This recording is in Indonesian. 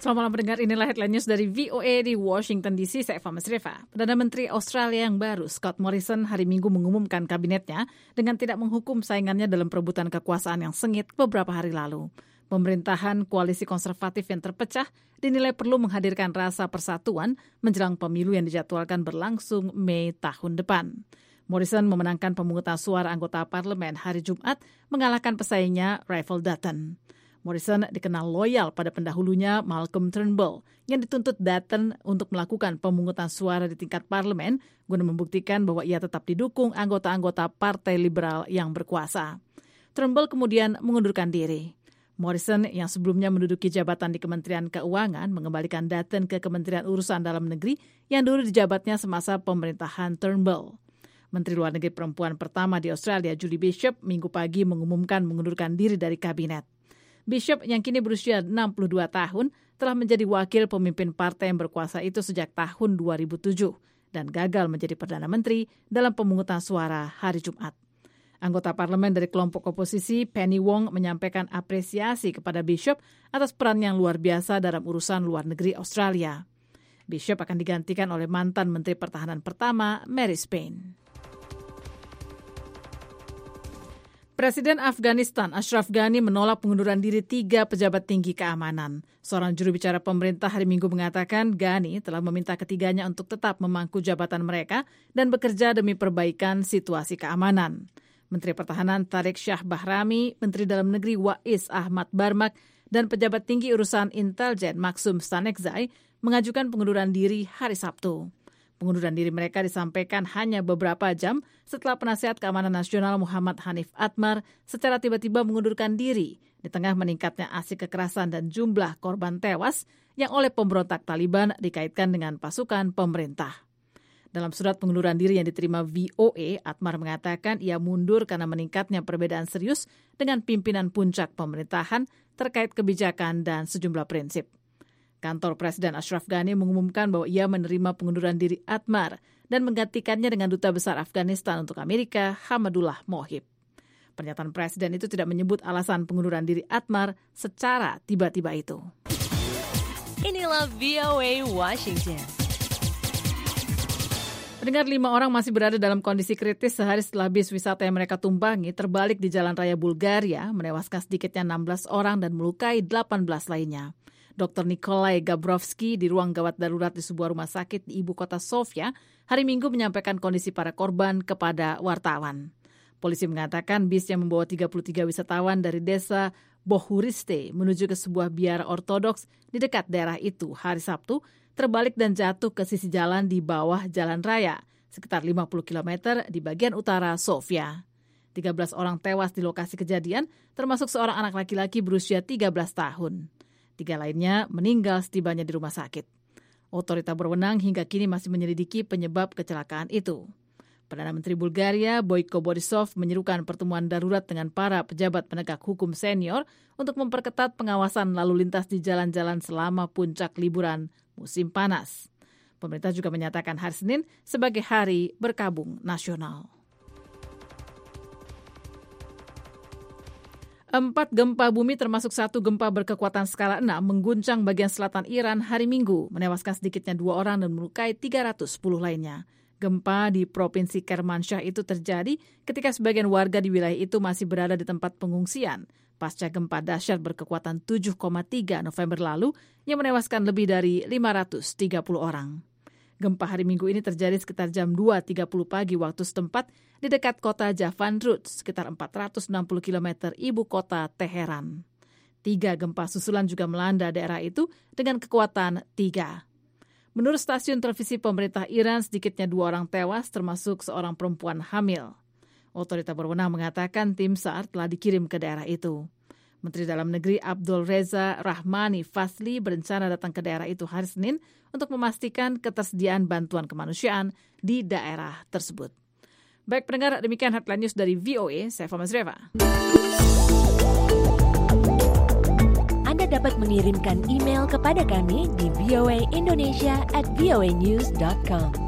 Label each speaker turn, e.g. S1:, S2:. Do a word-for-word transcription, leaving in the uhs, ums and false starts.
S1: Selamat malam pendengar, inilah headline news dari V O A di Washington D C. Saya Eva Masreva. Perdana Menteri Australia yang baru, Scott Morrison, hari Minggu mengumumkan kabinetnya dengan tidak menghukum saingannya dalam perebutan kekuasaan yang sengit beberapa hari lalu. Pemerintahan koalisi konservatif yang terpecah dinilai perlu menghadirkan rasa persatuan menjelang pemilu yang dijadwalkan berlangsung Mei tahun depan. Morrison memenangkan pemungutan suara anggota parlemen hari Jumat, mengalahkan pesaingnya Ralph Dutton. Morrison dikenal loyal pada pendahulunya Malcolm Turnbull yang dituntut Dutton untuk melakukan pemungutan suara di tingkat parlemen guna membuktikan bahwa ia tetap didukung anggota-anggota Partai Liberal yang berkuasa. Turnbull kemudian mengundurkan diri. Morrison yang sebelumnya menduduki jabatan di Kementerian Keuangan mengembalikan Dutton ke Kementerian Urusan Dalam Negeri yang dulu dijabatnya semasa pemerintahan Turnbull. Menteri Luar Negeri perempuan pertama di Australia, Julie Bishop, Minggu pagi mengumumkan mengundurkan diri dari kabinet. Bishop yang kini berusia enam puluh dua tahun telah menjadi wakil pemimpin partai yang berkuasa itu sejak tahun dua ribu tujuh dan gagal menjadi Perdana Menteri dalam pemungutan suara hari Jumat. Anggota parlemen dari kelompok oposisi, Penny Wong, menyampaikan apresiasi kepada Bishop atas peran yang luar biasa dalam urusan luar negeri Australia. Bishop akan digantikan oleh mantan Menteri Pertahanan pertama, Mary Spain. Presiden Afghanistan Ashraf Ghani menolak pengunduran diri tiga pejabat tinggi keamanan. Seorang juru bicara pemerintah hari Minggu mengatakan Ghani telah meminta ketiganya untuk tetap memangku jabatan mereka dan bekerja demi perbaikan situasi keamanan. Menteri Pertahanan Tariq Shah Bahrami, Menteri Dalam Negeri Wais Ahmad Barmak, dan pejabat tinggi urusan intelijen Maksum Stanekzai mengajukan pengunduran diri hari Sabtu. Pengunduran diri mereka disampaikan hanya beberapa jam setelah penasihat keamanan nasional Muhammad Hanif Atmar secara tiba-tiba mengundurkan diri di tengah meningkatnya aksi kekerasan dan jumlah korban tewas yang oleh pemberontak Taliban dikaitkan dengan pasukan pemerintah. Dalam surat pengunduran diri yang diterima V O A, Atmar mengatakan ia mundur karena meningkatnya perbedaan serius dengan pimpinan puncak pemerintahan terkait kebijakan dan sejumlah prinsip. Kantor Presiden Ashraf Ghani mengumumkan bahwa ia menerima pengunduran diri Atmar dan menggantikannya dengan Duta Besar Afghanistan untuk Amerika, Hamadullah Mohib. Pernyataan Presiden itu tidak menyebut alasan pengunduran diri Atmar secara tiba-tiba itu.
S2: Inilah V O A Washington.
S1: Pendengar, lima orang masih berada dalam kondisi kritis sehari setelah bis wisata yang mereka tumpangi terbalik di Jalan Raya Bulgaria, menewaskan sedikitnya enam belas orang dan melukai delapan belas lainnya. Doktor Nikolai Gabrovsky di ruang gawat darurat di sebuah rumah sakit di ibu kota Sofia hari Minggu menyampaikan kondisi para korban kepada wartawan. Polisi mengatakan bis yang membawa tiga puluh tiga wisatawan dari desa Bohuriste menuju ke sebuah biara ortodoks di dekat daerah itu hari Sabtu terbalik dan jatuh ke sisi jalan di bawah jalan raya sekitar lima puluh kilometer di bagian utara Sofia. tiga belas orang tewas di lokasi kejadian, termasuk seorang anak laki-laki berusia tiga belas tahun. Tiga lainnya meninggal setibanya di rumah sakit. Otorita berwenang hingga kini masih menyelidiki penyebab kecelakaan itu. Perdana Menteri Bulgaria Boyko Borisov menyerukan pertemuan darurat dengan para pejabat penegak hukum senior untuk memperketat pengawasan lalu lintas di jalan-jalan selama puncak liburan musim panas. Pemerintah juga menyatakan hari Senin sebagai hari berkabung nasional. Empat gempa bumi termasuk satu gempa berkekuatan skala enam mengguncang bagian selatan Iran hari Minggu, menewaskan sedikitnya dua orang dan melukai tiga ratus sepuluh lainnya. Gempa di Provinsi Kermanshah itu terjadi ketika sebagian warga di wilayah itu masih berada di tempat pengungsian pasca gempa dahsyat berkekuatan tujuh koma tiga November lalu yang menewaskan lebih dari lima ratus tiga puluh orang. Gempa hari Minggu ini terjadi sekitar jam dua tiga puluh pagi waktu setempat di dekat kota Javanrud, sekitar empat ratus enam puluh kilometer ibu kota Teheran. Tiga gempa susulan juga melanda daerah itu dengan kekuatan tiga. Menurut stasiun televisi pemerintah Iran, sedikitnya dua orang tewas termasuk seorang perempuan hamil. Otorita berwenang mengatakan tim SAR telah dikirim ke daerah itu. Menteri Dalam Negeri Abdul Reza Rahmani Fasli berencana datang ke daerah itu hari Senin untuk memastikan ketersediaan bantuan kemanusiaan di daerah tersebut. Baik pendengar, demikian headline news dari V O A, saya Eva Masreva.
S2: Anda dapat mengirimkan email kepada kami di voaindonesia at voanews dot com.